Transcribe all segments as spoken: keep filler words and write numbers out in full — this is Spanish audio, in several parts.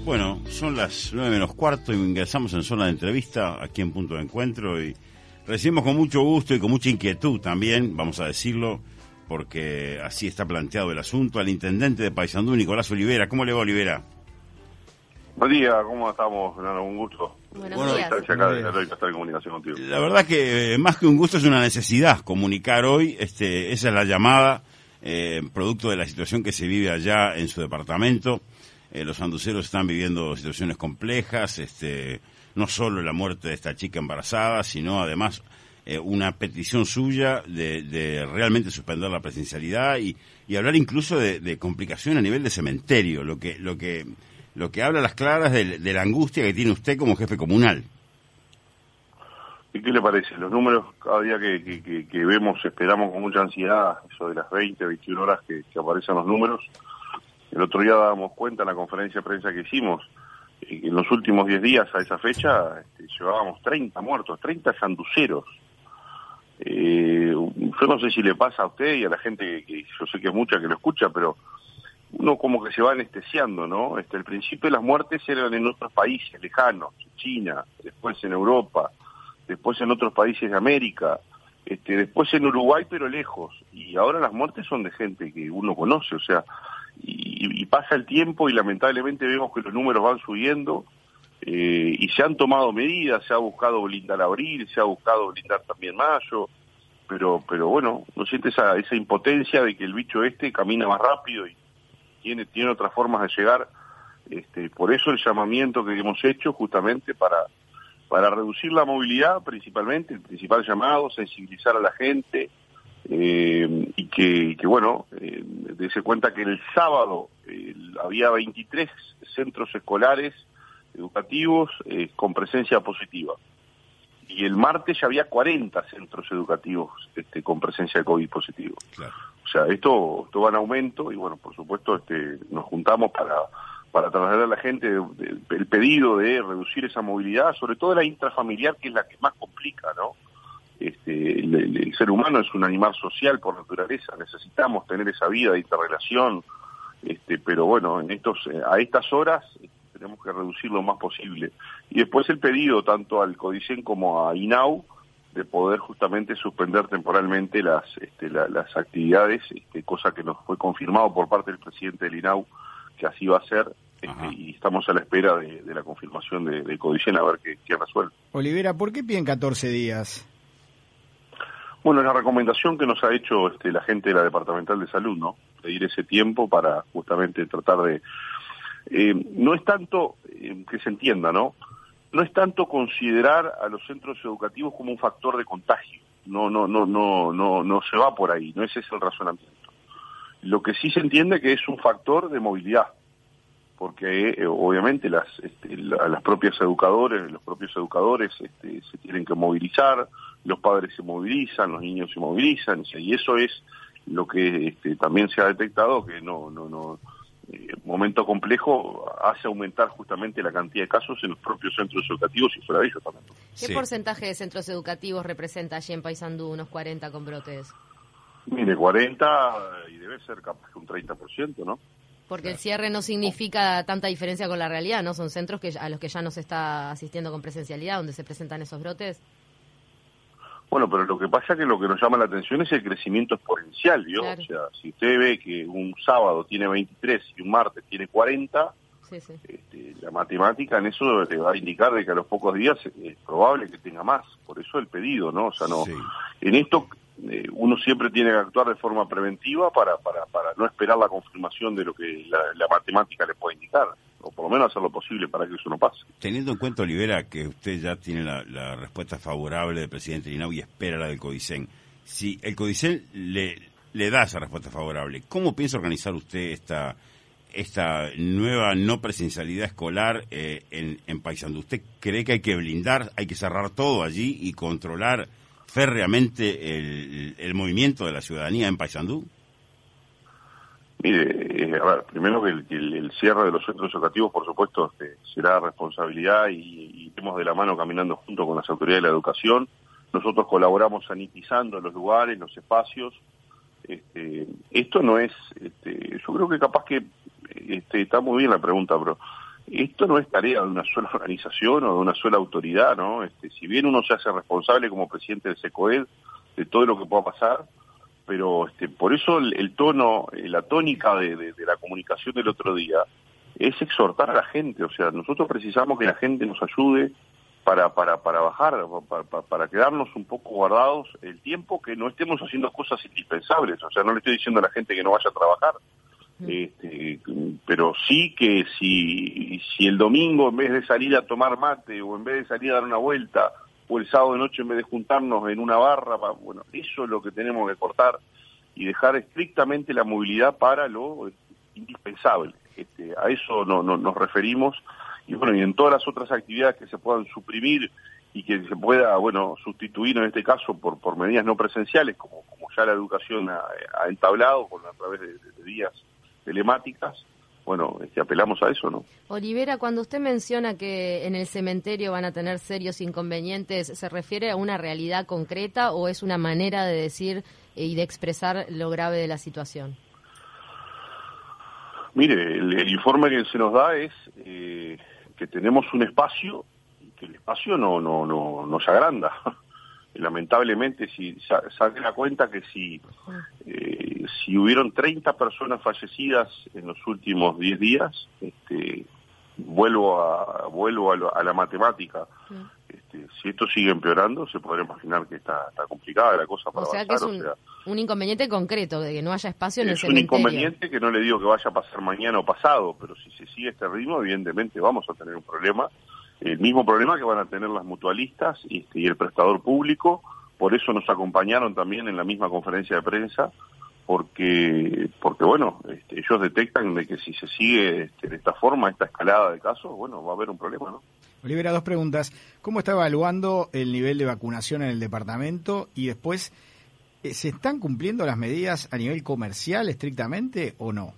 Bueno, son las nueve menos cuarto y ingresamos en zona de entrevista aquí en Punto de Encuentro y recibimos con mucho gusto y con mucha inquietud también, vamos a decirlo, porque así está planteado el asunto, al intendente de Paysandú, Nicolás Olivera. ¿Cómo le va, Olivera? Buen día, ¿cómo estamos, Fernando? Un gusto. Buenos bueno, días. Estar acá de la estar en comunicación contigo. La verdad que eh, más que un gusto es una necesidad comunicar hoy, este, esa es la llamada, eh, producto de la situación que se vive allá en su departamento. Eh, los sanduceros están viviendo situaciones complejas, este, no solo la muerte de esta chica embarazada, sino además eh, una petición suya de, de realmente suspender la presencialidad y, y hablar incluso de, de complicación a nivel de cementerio, lo que, lo que, lo que habla a las claras de, de la angustia que tiene usted como jefe comunal. ¿Y qué le parece? Los números cada día que, que, que, que vemos, esperamos con mucha ansiedad, eso de las veinte, veintiuna horas que, que aparecen los números. El otro día dábamos cuenta en la conferencia de prensa que hicimos, eh, que en los últimos diez días a esa fecha este, llevábamos treinta muertos, treinta sanduceros. Eh, yo no sé si le pasa a usted y a la gente, que, que yo sé que es mucha que lo escucha, pero uno como que se va anestesiando, ¿no? Este, al principio las muertes eran en otros países lejanos, China, después en Europa, después en otros países de América, este, después en Uruguay, pero lejos. Y ahora las muertes son de gente que uno conoce, o sea... Y, y pasa el tiempo y lamentablemente vemos que los números van subiendo eh, y se han tomado medidas, se ha buscado blindar abril, se ha buscado blindar también mayo, pero pero bueno, no siente esa esa impotencia de que el bicho este camina más rápido y tiene tiene otras formas de llegar. Este, por eso el llamamiento que hemos hecho justamente para para reducir la movilidad principalmente, el principal llamado, sensibilizar a la gente. Eh, y que, que bueno, eh, dése cuenta que el sábado eh, había veintitrés centros escolares educativos eh, con presencia positiva y el martes ya había cuarenta centros educativos este, con presencia de COVID positivo. Claro. O sea, esto, esto va en aumento y bueno, por supuesto este, nos juntamos para, para trasladar a la gente de, de, el pedido de reducir esa movilidad, sobre todo la intrafamiliar, que es la que más complica, ¿no? Este, el, el ser humano es un animal social por naturaleza, necesitamos tener esa vida de interrelación, este, pero bueno, en estos, a estas horas tenemos que reducir lo más posible. Y después el pedido tanto al CODICEN como a INAU de poder justamente suspender temporalmente las, este, la, las actividades, este, cosa que nos fue confirmado por parte del presidente del INAU que así va a ser. Este, y estamos a la espera de, de la confirmación de, de CODICEN a ver qué, qué resuelve. Olivera, ¿por qué piden catorce días? Bueno, es la recomendación que nos ha hecho este, la gente de la Departamental de Salud, ¿no? Pedir ese tiempo para justamente tratar de... Eh, no es tanto, eh, que se entienda, ¿no? No es tanto considerar a los centros educativos como un factor de contagio. No, no, no, no, no, no se va por ahí, no ese es el razonamiento. Lo que sí se entiende que es un factor de movilidad, porque eh, obviamente las, este, la, las propias educadores, los propios educadores este, se tienen que movilizar, los padres se movilizan, los niños se movilizan, y eso es lo que este, también se ha detectado, que no, no, no, eh, momento complejo hace aumentar justamente la cantidad de casos en los propios centros educativos y fuera de ellos también. ¿Qué sí. porcentaje de centros educativos representa allí en Paysandú, unos cuarenta con brotes? Mire, cuarenta y debe ser capaz que un treinta por ciento, ¿no? Porque el cierre no significa tanta diferencia con la realidad, ¿no? Son centros que a los que ya no se está asistiendo con presencialidad, donde se presentan esos brotes. Bueno, pero lo que pasa es que lo que nos llama la atención es el crecimiento exponencial, ¿vio? Claro. O sea, si usted ve que un sábado tiene veintitrés y un martes tiene cuarenta, sí, sí. Este, la matemática en eso le va a indicar de que a los pocos días es probable que tenga más. Por eso el pedido, ¿no? O sea, no. Sí. En esto eh, uno siempre tiene que actuar de forma preventiva para, para, para no esperar la confirmación de lo que la, la matemática le puede indicar, o por lo menos hacer lo posible para que eso no pase. Teniendo en cuenta, Olivera, que usted ya tiene la, la respuesta favorable del presidente Linau y espera la del CODICEN, si el CODICEN le, le da esa respuesta favorable, ¿cómo piensa organizar usted esta esta nueva no presencialidad escolar eh, en, en Paysandú? ¿Usted cree que hay que blindar, hay que cerrar todo allí y controlar férreamente el, el movimiento de la ciudadanía en Paysandú? Mire, eh, a ver, primero que el, el, el cierre de los centros educativos, por supuesto, este, será responsabilidad y, y iremos de la mano caminando junto con las autoridades de la educación. Nosotros colaboramos sanitizando los lugares, los espacios. Este, esto no es, este, yo creo que capaz que este, está muy bien la pregunta, pero esto no es tarea de una sola organización o de una sola autoridad, ¿no? Este, si bien uno se hace responsable como presidente del SECOED de todo lo que pueda pasar, pero este, por eso el, el tono, la tónica de, de, de la comunicación del otro día es exhortar a la gente. O sea, nosotros precisamos que la gente nos ayude para para para bajar, para, para, para quedarnos un poco guardados el tiempo que no estemos haciendo cosas indispensables. O sea, no le estoy diciendo a la gente que no vaya a trabajar, este, pero sí que si si el domingo en vez de salir a tomar mate o en vez de salir a dar una vuelta, o el sábado de noche en vez de juntarnos en una barra, bueno, eso es lo que tenemos que cortar y dejar estrictamente la movilidad para lo indispensable. Este, a eso no, no, nos referimos, y bueno, y en todas las otras actividades que se puedan suprimir y que se pueda, bueno, sustituir en este caso por, por medidas no presenciales, como, como ya la educación ha, ha entablado con, a través de, de, de vías telemáticas. Bueno, este, apelamos a eso, ¿no? Olivera, cuando usted menciona que en el cementerio van a tener serios inconvenientes, ¿se refiere a una realidad concreta o es una manera de decir y de expresar lo grave de la situación? Mire, el, el informe que se nos da es eh, que tenemos un espacio y que el espacio no no no, no se agranda. Lamentablemente, si se da cuenta que si eh, si hubieron treinta personas fallecidas en los últimos diez días, este, vuelvo a vuelvo a, lo, a la matemática. Este, si esto sigue empeorando, se podrá imaginar que está, está complicada la cosa para o sea, avanzar. Que es un, o sea, un inconveniente concreto de que no haya espacio en el cementerio. Es un inconveniente que no le digo que vaya a pasar mañana o pasado, pero si se sigue este ritmo, evidentemente vamos a tener un problema. El mismo problema que van a tener las mutualistas y, y el prestador público. Por eso nos acompañaron también en la misma conferencia de prensa, porque porque bueno, este, ellos detectan de que si se sigue este, de esta forma, esta escalada de casos, bueno, va a haber un problema, ¿no? Olivera, dos preguntas. ¿Cómo está evaluando el nivel de vacunación en el departamento? Y después, ¿se están cumpliendo las medidas a nivel comercial estrictamente o no?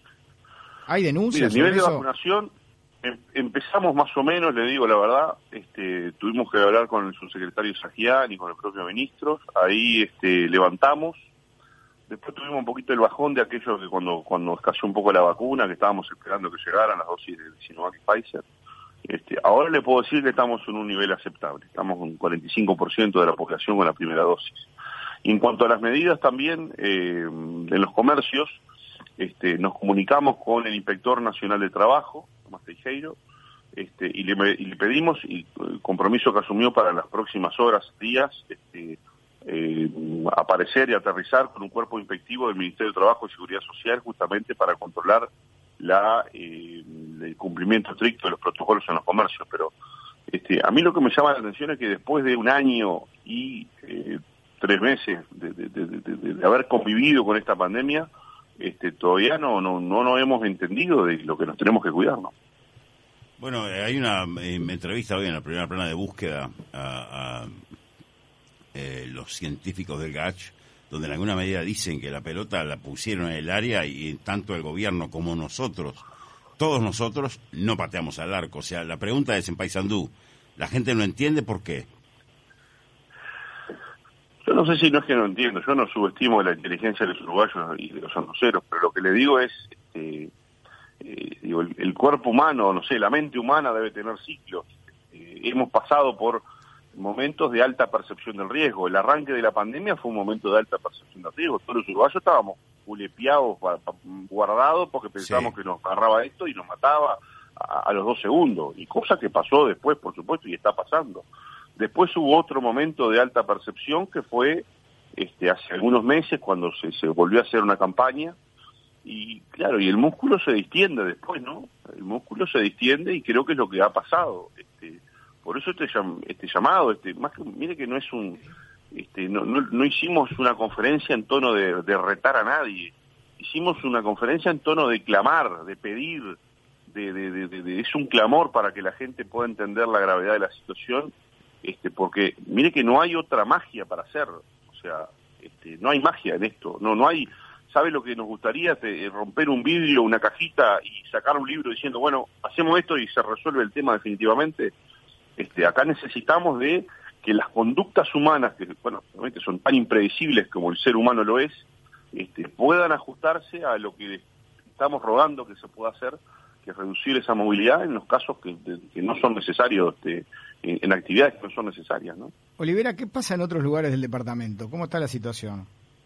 ¿Hay denuncias? Mira, el nivel sobre de eso? vacunación, em, empezamos más o menos, le digo la verdad, este, tuvimos que hablar con el subsecretario Sajian y con el propio ministro, ahí este, levantamos. Después tuvimos un poquito el bajón de aquellos que cuando cuando escaseó un poco la vacuna, que estábamos esperando que llegaran las dosis de Sinovac y Pfizer. Este, ahora le puedo decir que estamos en un nivel aceptable, estamos con un cuarenta y cinco por ciento de la población con la primera dosis. Y en cuanto a las medidas también, eh, en los comercios, este, nos comunicamos con el Inspector Nacional de Trabajo, Tomás Teijeiro, este, y, le, y le pedimos, y el compromiso que asumió para las próximas horas, días, este, eh, aparecer y aterrizar con un cuerpo inspectivo del Ministerio de Trabajo y Seguridad Social justamente para controlar la eh, el cumplimiento estricto de los protocolos en los comercios. Pero este, a mí lo que me llama la atención es que después de un año y eh, tres meses de, de, de, de, de haber convivido con esta pandemia, este, todavía no no no no hemos entendido de lo que nos tenemos que cuidar, ¿no? Bueno, hay una eh, entrevista hoy en la primera plana de búsqueda a, a eh, los científicos del G A C H, donde en alguna medida dicen que la pelota la pusieron en el área y tanto el gobierno como nosotros, todos nosotros, no pateamos al arco. O sea, la pregunta es en Paysandú, ¿la gente no entiende por qué? Yo no sé si no es que no entiendo, yo no subestimo la inteligencia de los uruguayos y de los sanduceros, pero lo que le digo es, este, eh, digo, el, el cuerpo humano, no sé, la mente humana debe tener ciclos. Eh, hemos pasado por momentos de alta percepción del riesgo. El arranque de la pandemia fue un momento de alta percepción del riesgo. Todos los uruguayos estábamos culepiados, guardados, porque pensábamos sí. que nos agarraba esto y nos mataba a, a los dos segundos. Y cosa que pasó después, por supuesto, y está pasando. Después hubo otro momento de alta percepción que fue este, hace algunos meses cuando se, se volvió a hacer una campaña. Y claro, y el músculo se distiende después, ¿no? El músculo se distiende y creo que es lo que ha pasado. Este, Por eso este, este llamado, este, más que, mire que no es un, este, no, no, no hicimos una conferencia en tono de, de retar a nadie, hicimos una conferencia en tono de clamar, de pedir, de, de, de, de, de es un clamor para que la gente pueda entender la gravedad de la situación, este, porque mire que no hay otra magia para hacer, o sea, este, no hay magia en esto, no, no hay, ¿sabe lo que nos gustaría? Te, romper un vidrio, una cajita y sacar un libro diciendo, bueno, hacemos esto y se resuelve el tema definitivamente. Este, acá necesitamos de que las conductas humanas, que bueno, realmente son tan impredecibles como el ser humano lo es, este, puedan ajustarse a lo que estamos rogando que se pueda hacer, que reducir esa movilidad en los casos que, de, que no son necesarios, este, en, en actividades que no son necesarias, ¿no? Olivera, ¿qué pasa en otros lugares del departamento? ¿Cómo está la situación?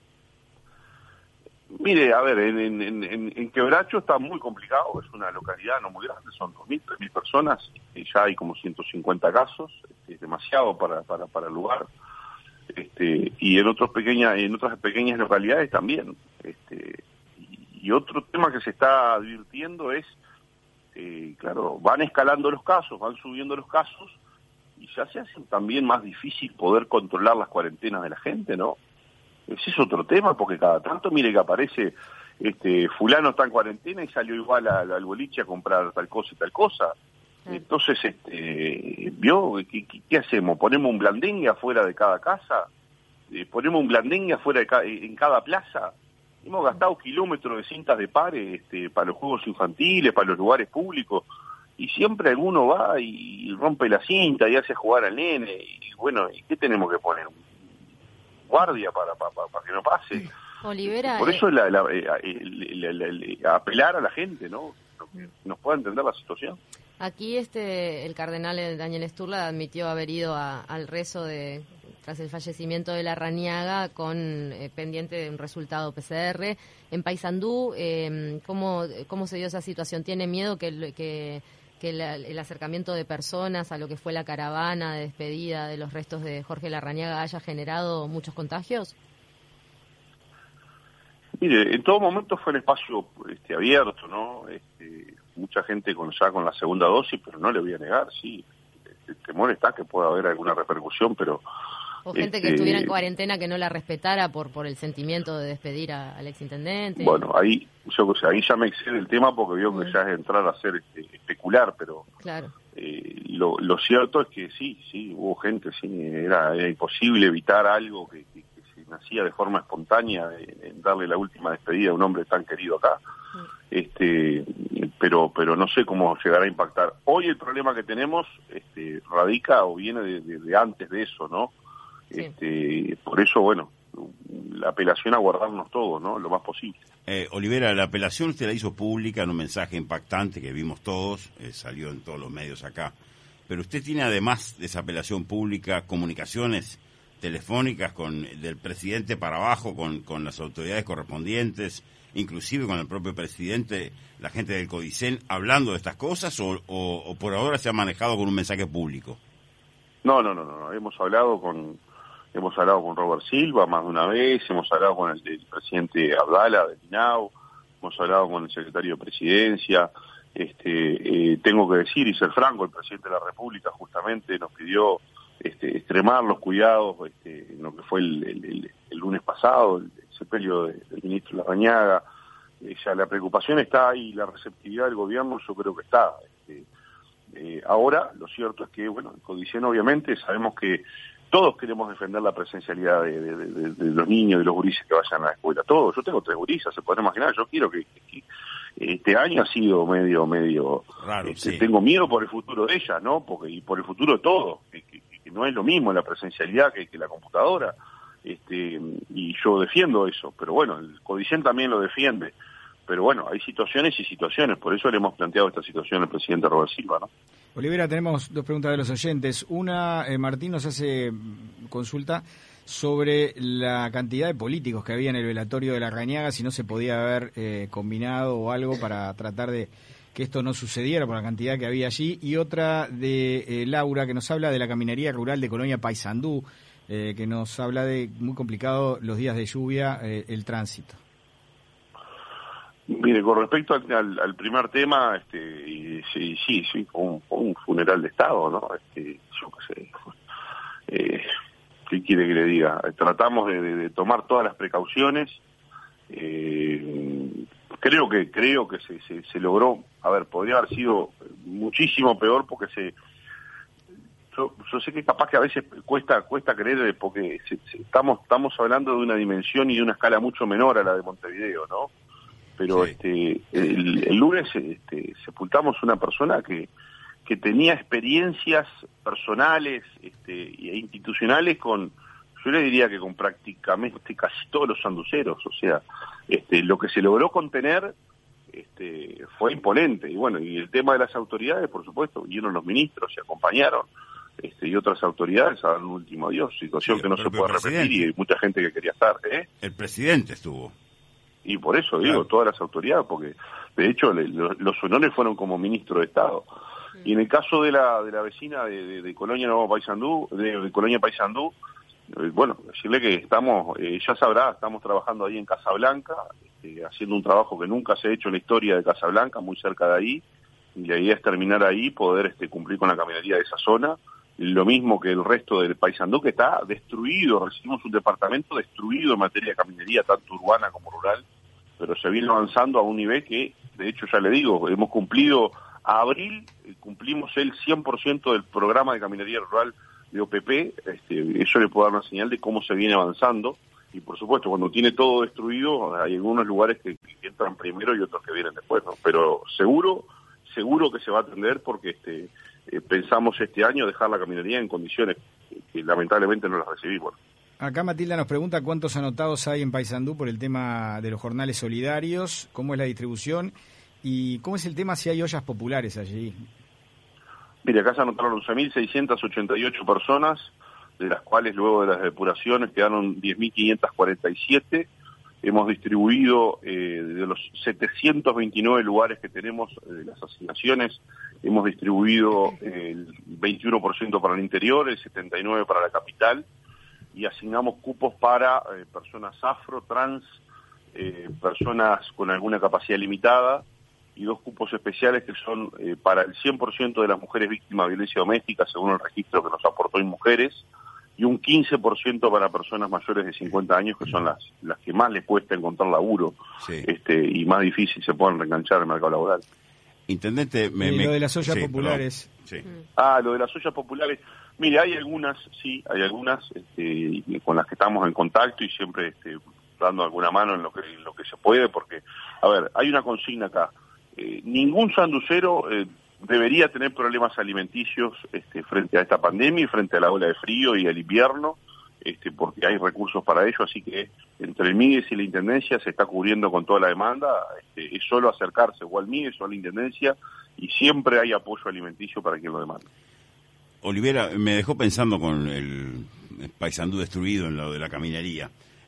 Mire, a ver, en, en, en, en Quebracho está muy complicado, es una localidad no muy grande, son dos mil, tres mil personas, y ya hay como ciento cincuenta casos, este, es demasiado para, para, para el lugar. Este, y en otros pequeñas, en otras pequeñas localidades también. Este, y, y otro tema que se está advirtiendo es, eh, claro, van escalando los casos, van subiendo los casos, y ya se hace también más difícil poder controlar las cuarentenas de la gente, ¿no? Ese es otro tema, porque cada tanto, mire que aparece, este, fulano está en cuarentena y salió igual al, al boliche a comprar tal cosa y tal cosa. Entonces, este, ¿vio? ¿Qué, qué, qué hacemos? ¿Ponemos un blandengue afuera de cada casa? Eh, ¿Ponemos un blandengue afuera de ca en cada plaza? Hemos gastado kilómetros de cintas de pares este, para los juegos infantiles, para los lugares públicos, y siempre alguno va y rompe la cinta y hace jugar al nene, y bueno, ¿y qué tenemos que poner? Guardia para, para, para que no pase. Olivera, por eso eh... la, la, la, la, la, la, apelar a la gente, ¿no? Que nos pueda entender la situación. Aquí este el cardenal Daniel Sturla admitió haber ido a, al rezo de tras el fallecimiento de Larrañaga con eh, pendiente de un resultado P C R. En Paysandú, eh, ¿cómo, ¿cómo se dio esa situación? ¿Tiene miedo que, que, que la, el acercamiento de personas a lo que fue la caravana de despedida de los restos de Jorge Larrañaga haya generado muchos contagios? Mire, en todo momento fue un espacio este, abierto, ¿no? Este, mucha gente con ya con la segunda dosis, pero no le voy a negar, sí, el temor está que pueda haber alguna repercusión, pero... O gente este, que estuviera en cuarentena que no la respetara por por el sentimiento de despedir a, al exintendente. Bueno, ahí yo o sea, ahí ya me excede el tema porque veo que mm. ya es entrar a hacer este, especular, pero claro. eh, lo, lo cierto es que sí, sí, hubo gente, sí, era, era imposible evitar algo que, que, que se nacía de forma espontánea, en, en darle la última despedida a un hombre tan querido acá. Mm. Este, pero pero no sé cómo llegará a impactar. Hoy el problema que tenemos este, radica o viene de, de, de antes de eso, ¿no? Sí. Este, por eso, bueno, la apelación a guardarnos todos, ¿no? Lo más posible. Eh, Olivera, la apelación usted la hizo pública en un mensaje impactante que vimos todos, eh, salió en todos los medios acá. Pero usted tiene, además de esa apelación pública, comunicaciones telefónicas con del presidente para abajo, con, con las autoridades correspondientes, inclusive con el propio presidente, la gente del Codicen, hablando de estas cosas, o, o, o por ahora se ha manejado con un mensaje público. No, no, no, no, hemos hablado con hemos hablado con Robert Silva más de una vez, hemos hablado con el, el presidente Abdala del I N A U, hemos hablado con el secretario de Presidencia, este, eh, tengo que decir y ser franco, el presidente de la República justamente nos pidió este, extremar los cuidados este, en lo que fue el, el, el, el lunes pasado, el sepelio de, del ministro Larrañaga. Eh, ya la preocupación está ahí, la receptividad del gobierno yo creo que está. Este, eh, ahora, lo cierto es que, bueno, el Codicen obviamente sabemos que todos queremos defender la presencialidad de, de, de, de los niños y los gurises que vayan a la escuela, todos. Yo tengo tres gurisas, se pueden imaginar, yo quiero que, que este año ha sido medio, medio, Raro, este, sí. Tengo miedo por el futuro de ella, ¿no? Porque, y por el futuro de todos, que, que, que no es lo mismo la presencialidad que, que la computadora, este, y yo defiendo eso, pero bueno, el Codicen también lo defiende. Pero bueno, hay situaciones y situaciones, por eso le hemos planteado esta situación al presidente Robert Silva, ¿no? Olivera, tenemos dos preguntas de los oyentes. Una, eh, Martín nos hace consulta sobre la cantidad de políticos que había en el velatorio de Larrañaga, si no se podía haber eh, combinado o algo para tratar de que esto no sucediera por la cantidad que había allí. Y otra de eh, Laura, que nos habla de la caminería rural de Colonia Paysandú, eh, que nos habla de muy complicado los días de lluvia, eh, el tránsito. Mire, con respecto al, al, al primer tema, este, sí, sí, sí, fue un, fue un funeral de Estado, ¿no? Este, yo qué sé, eh, ¿qué quiere que le diga? Tratamos de, de, de tomar todas las precauciones, eh, creo que creo que se, se, se logró, a ver, podría haber sido muchísimo peor porque se, yo, yo sé que capaz que a veces cuesta cuesta creer porque se, se, estamos estamos hablando de una dimensión y de una escala mucho menor a la de Montevideo, ¿no? Pero sí. este el, el lunes este, sepultamos una persona que, que tenía experiencias personales este, e institucionales con, yo le diría que con prácticamente casi todos los sanduceros, o sea, este, lo que se logró contener este, fue imponente. Y bueno, y el tema de las autoridades, por supuesto, vinieron los ministros y acompañaron, este, y otras autoridades a dar un último adiós, situación Sí, que no se puede presidente. repetir y hay mucha gente que quería estar, ¿eh? El presidente estuvo. Y por eso Claro. digo, todas las autoridades, porque de hecho le, lo, los honores fueron como ministro de Estado. Y en el caso de la de la vecina de, de, de Colonia Nuevo Paysandú, de, de Colonia Paysandú, eh, bueno, decirle que estamos, eh, ya sabrá, estamos trabajando ahí en Casablanca, este, haciendo un trabajo que nunca se ha hecho en la historia de Casablanca, muy cerca de ahí, y la idea es terminar ahí, poder este, cumplir con la caminaría de esa zona, lo mismo que el resto del Paysandú, que está destruido, recibimos un departamento destruido en materia de caminería, tanto urbana como rural, pero se viene avanzando a un nivel que, de hecho, ya le digo, hemos cumplido a abril, eh, cumplimos el cien por ciento del programa de caminería rural de O P P, este, eso le puede dar una señal de cómo se viene avanzando, y por supuesto, cuando tiene todo destruido, hay algunos lugares que, que entran primero y otros que vienen después, ¿no? Pero seguro, seguro que se va a atender porque este, eh, pensamos este año dejar la caminería en condiciones que, que lamentablemente no las recibimos. Acá Matilda nos pregunta cuántos anotados hay en Paysandú por el tema de los jornales solidarios, cómo es la distribución y cómo es el tema si hay ollas populares allí. Mire, acá se anotaron once mil seiscientas ochenta y ocho personas, de las cuales luego de las depuraciones quedaron diez mil quinientas cuarenta y siete. Hemos distribuido eh, de los setecientos veintinueve lugares que tenemos eh, de las asignaciones, hemos distribuido eh, el veintiuno por ciento para el interior, el setenta y nueve por ciento para la capital, y asignamos cupos para eh, personas afro, trans, eh, personas con alguna capacidad limitada, y dos cupos especiales que son eh, para el cien por ciento de las mujeres víctimas de violencia doméstica, según el registro que nos aportó Inmujeres, y un quince por ciento para personas mayores de cincuenta años, que son las las que más les cuesta encontrar laburo, Sí. este y más difícil se puedan reenganchar al mercado laboral. Intendente, me, Y me- lo de las ollas sí, populares. perdón. Sí. Ah, lo de las ollas populares. Mire, hay algunas, sí, hay algunas este, y con las que estamos en contacto y siempre este, dando alguna mano en lo que en lo que se puede, porque, a ver, hay una consigna acá. Eh, ningún sanducero eh, debería tener problemas alimenticios este, frente a esta pandemia y frente a la ola de frío y el invierno, este, porque hay recursos para ello, así que entre el MIDES y la Intendencia se está cubriendo con toda la demanda, este, es solo acercarse o al MIDES o a la Intendencia y siempre hay apoyo alimenticio para quien lo demanda. Olivera, me dejó pensando con el, el Paysandú destruido en lo de la caminería.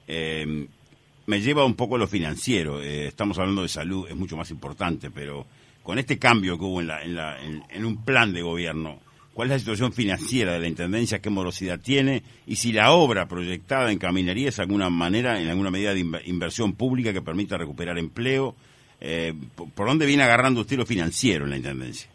Eh, me lleva un poco a lo financiero. Eh, estamos hablando de salud, es mucho más importante, pero con este cambio que hubo en, la, en, la, en, en un plan de gobierno, ¿cuál es la situación financiera de la Intendencia? ¿Qué morosidad tiene? Y si la obra proyectada en caminería es alguna manera, en alguna medida de inver- inversión pública que permita recuperar empleo. Eh, ¿por, ¿Por dónde viene agarrando usted lo financiero en la Intendencia?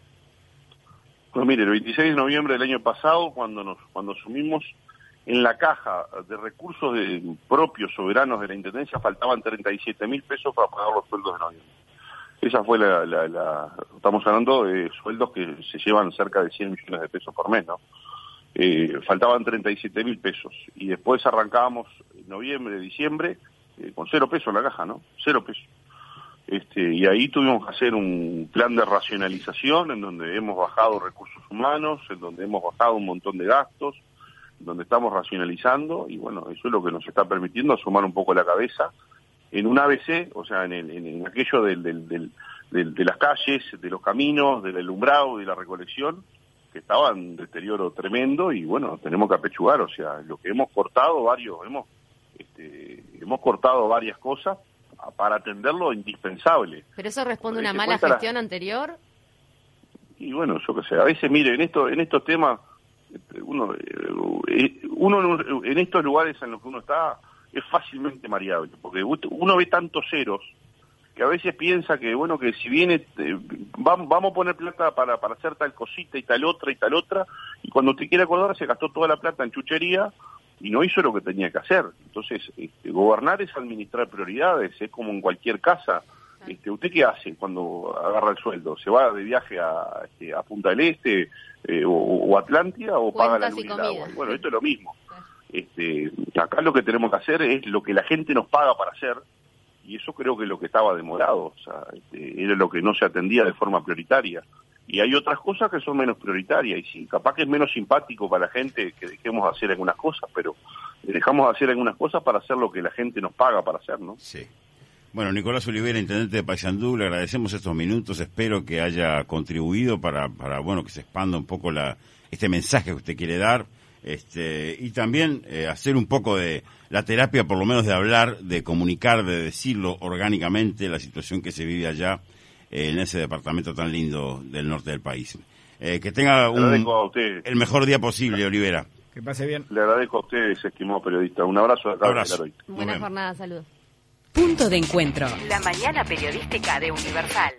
Pues mire, el veintiséis de noviembre del año pasado, cuando nos cuando asumimos, en la caja de recursos de, propios soberanos de la Intendencia faltaban treinta y siete mil pesos para pagar los sueldos de noviembre. Esa fue la, la, la... Estamos hablando de sueldos que se llevan cerca de cien millones de pesos por mes, ¿no? Eh, faltaban treinta y siete mil pesos. Y después arrancábamos en noviembre, diciembre, eh, con cero pesos en la caja, ¿no? Cero pesos. Este, y ahí tuvimos que hacer un plan de racionalización en donde hemos bajado recursos humanos, en donde hemos bajado un montón de gastos, en donde estamos racionalizando y bueno, eso es lo que nos está permitiendo asomar un poco la cabeza en un A B C, o sea, en, el, en, en aquello del, del, del, del, de las calles, de los caminos, del alumbrado, de la recolección, que estaba en deterioro tremendo y bueno, tenemos que apechugar, o sea, lo que hemos cortado varios, hemos, este, hemos cortado varias cosas para atender lo indispensable. ¿Pero eso responde a una Se mala cuenta la- gestión anterior? Y bueno, yo qué sé, a veces, mire, en esto, en estos temas, este, uno, eh, uno en estos lugares en los que uno está es fácilmente mareable, porque uno ve tantos ceros que a veces piensa que, bueno, que si viene, eh, vamos, vamos a poner plata para, para hacer tal cosita y tal otra y tal otra, y cuando te quiere acordar se gastó toda la plata en chuchería y no hizo lo que tenía que hacer. Entonces, este, gobernar es administrar prioridades, es como en cualquier casa. Este, ¿Usted qué hace cuando agarra el sueldo? ¿Se va de viaje a, este, a Punta del Este eh, o, o Atlántida o paga la Cuentas luz y y el agua? comida. Bueno, esto es lo mismo. Este, acá lo que tenemos que hacer es lo que la gente nos paga para hacer, y eso creo que es lo que estaba demorado, o sea, este, era lo que no se atendía de forma prioritaria. Y hay otras cosas que son menos prioritarias, y sí, capaz que es menos simpático para la gente que dejemos de hacer algunas cosas, pero dejamos de hacer algunas cosas para hacer lo que la gente nos paga para hacer, ¿no? Sí. Bueno, Nicolás Olivera, intendente de Paysandú, le agradecemos estos minutos, espero que haya contribuido para, para bueno, que se expanda un poco la, este mensaje que usted quiere dar, este, y también eh, hacer un poco de la terapia, por lo menos de hablar, de comunicar, de decirlo orgánicamente, la situación que se vive allá eh, en ese departamento tan lindo del norte del país. Eh, que tenga un, el mejor día posible, Olivera. Que pase bien. Le agradezco a ustedes, estimado periodista. Un abrazo de acá. Un abrazo. Buena jornada, saludos. Punto de encuentro. La mañana periodística de Universal.